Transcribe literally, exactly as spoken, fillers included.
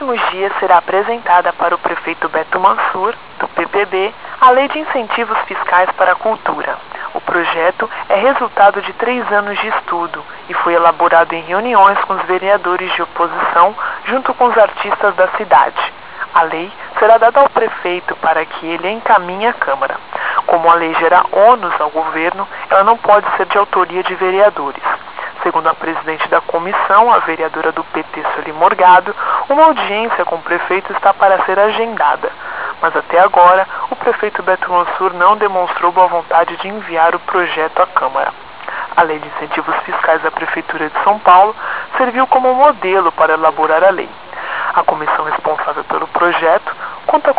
próximos dias será apresentada para o prefeito Beto Mansur, do P P B, a Lei de Incentivos Fiscais para a Cultura. O projeto é resultado de três anos de estudo e foi elaborado em reuniões com os vereadores de oposição junto com os artistas da cidade. A lei será dada ao prefeito para que ele a encaminhe à Câmara. Como a lei gera ônus ao governo, ela não pode ser de autoria de vereadores. Segundo a presidente da comissão, a vereadora do P T, Sueli Morgado, uma audiência com o prefeito está para ser agendada. Mas até agora, o prefeito Beto Mansur não demonstrou boa vontade de enviar o projeto à Câmara. A Lei de Incentivos Fiscais da Prefeitura de São Paulo serviu como modelo para elaborar a lei. A comissão responsável pelo projeto conta